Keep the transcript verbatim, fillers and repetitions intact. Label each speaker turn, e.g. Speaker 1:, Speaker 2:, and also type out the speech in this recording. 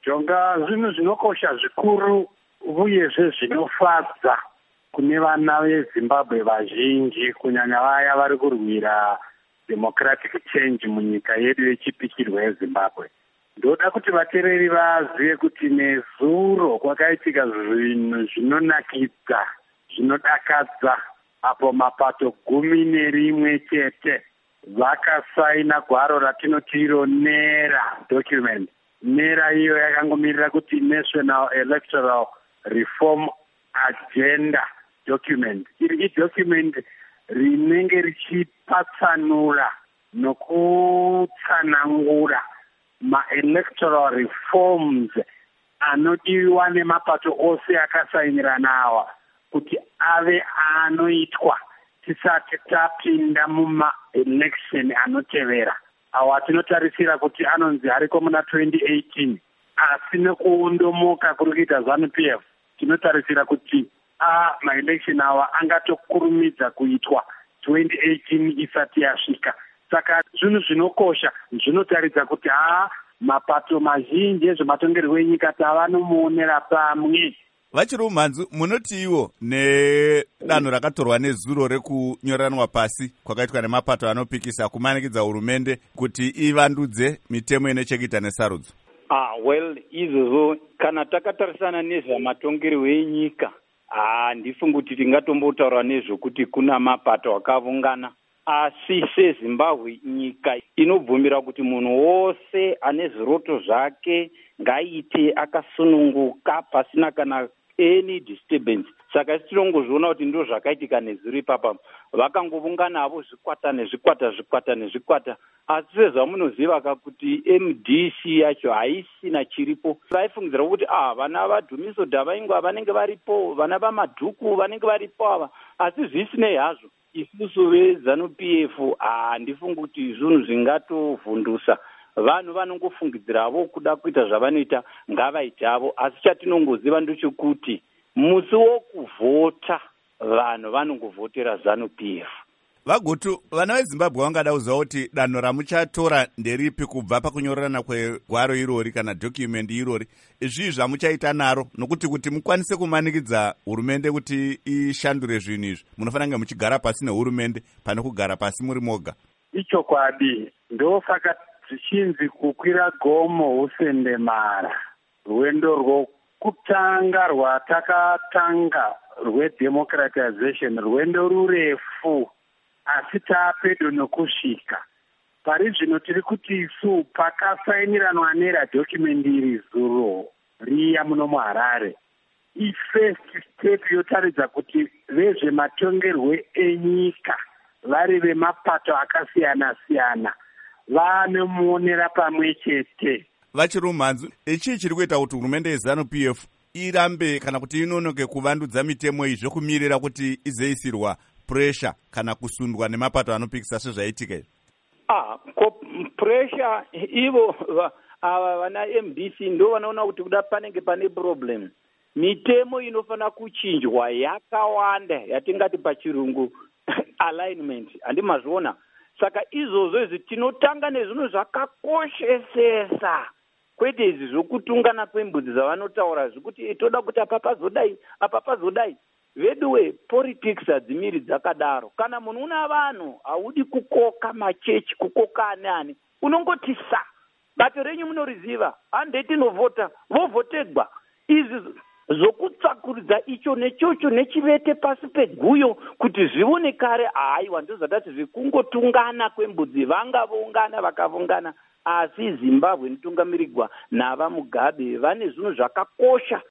Speaker 1: Zvonga zvinhu zvinokosha zvikuru uyezve zvinofadza kune vana veZimbabwe vazhinji, kunyanya vaya vari kurwira democratic change munyika yedu yechipikirwa yeZimbabwe. Ndoda kuti vateereri vazive kuti nezuro kwakaitika zvinhu zvinonakidza, zvinodakadza, apo mapato gumi nerimwe chete vakasaina gwaro ratinoti iro NERA document. NERA iyo yakangomirira kuti National Electoral Reform Agenda document. Iri idocument rinenge richipatsanura nokutsanangura ma-electoral reforms anodiwa nemapato ose akasainiranawa kuti ave anoitwa tisati tapinda muma-election anotevera. Awa tinotarisira kuti anonzi ariko muna twenty eighteen, asi nekuondomoka kuri kuita ZANU-P F tinotarisira kuti a ma-election awa angatokurumidza kuitwa twenty eighteen isati yasvika. Saka zvinhu zvinokosha zvinotaridza kuti haa mapato mazhinji ezvematongerwo enyika tavanomuonera pamwe.
Speaker 2: Vachiri umhanzu, munoti iwo nedanho rakatorwa nezuro rekunyoranwa pasi kwakaitwa nemapato anopikisa kumanikidza hurumende kuti ivandudze mitemo inechekuita nesarudzo?
Speaker 3: Ah, well, izvozvo kana takatarisana nezvamatongerwo enyika, ah, ndifunga kuti tingatombotaura nezvokuti kuna mapato akavungana. Asi seZimbabwe nyika inobvumira kuti munhu wose ane zviroto zvake ngaite akasununguka pasina kana any disturbance. Saka isi tinongozviona kuti ndo zvakaitika nezuro ipapa. Vakangovungana avo zvikwata nezvikwata zvikwata nezvikwata. Asi sezvamunoziva kuti M D C yacho haisina chiripo. Vaifungidzira kuti ah vana vadhumiso dhavaingwa vanenge varipo, vana vamadhuku vanenge varipo ava. Asi zvisinei hazvo, isusu veZANU-P F handifungi kuti zvinhu zvingatovhundusa. Vanhu vanongofungidziravo kuda kuita zvavanoita ngavaite avo, asi chatinongoziva ndechekuti musi wokuvhota vanhu vanongovhotera ZANU-P F.
Speaker 2: Vagutu, vana veZimbabwe vangada kuziva kuti danho ramuchatora nderipi kubva pakunyorana kwegwaro irori kana document irori. Izvi zvamuchaita naro, nokuti kuti mukwanise kumanikidza hurumende kuti ishandure zvinhu izvi, munofanira kunge muchigara pasi nehurumende pane kugara pasi muri moga.
Speaker 1: Ichokwadi, ndosaka zvichinzi kukwira gomo usendemara. Rwendo rwokutanga rwatakatanga rwedemocratization rwendo rurefu, asi tapedo nokusvika. Pari zvino tiri kuti isu pakasainiranwa NERA document iri zuro riya muno muHarare, ifirst step yotaridza kuti vezvematongerwo enyika vari vemapato akasiyana siyana vanomuonera pamwe chete.
Speaker 2: Vachiri umhanzu, ichi chiri kuita kuti hurumende yeZANU-P F irambe kana kuti inonoke kuvandudza mitemo izvo kumirira kuti izoisirwa pressure kana kusundwa nemapato anopikisa sezvaitika izvi?
Speaker 3: Ah, pressure ivo ava vana M D C ndo vanaona kuti kuda panenge pane problem. Mitemo inofana kuchinjwa yakawanda yatingati pachirungu alignment. Andi mazviona. Saka izvozvo izvi tinotanga nezvinhu zvakakoshesesa. Kwete izvi zvokutungana kwembudzi zvavanotaura zvekuti toda kuti apa pazodai, apa pazodai. Veduwe politics hadzimiri dzakadaro. Kana munhu una vanhu haudi kukoka machechi, kukoka ane ane, unongoti sa. Bato renyu munoriziva, handeti novhota, vovhotegwa. Izvi zvokutsakuridza icho nechocho nechivete pasi peguyo kuti zvione kare, haiwa ndozvatati zvikungotungana kwembudzi, vangavongana vakavongana. Asi Zimbabwe inotungamirirwa naVa Mugabe vane zvinhu zvakakosha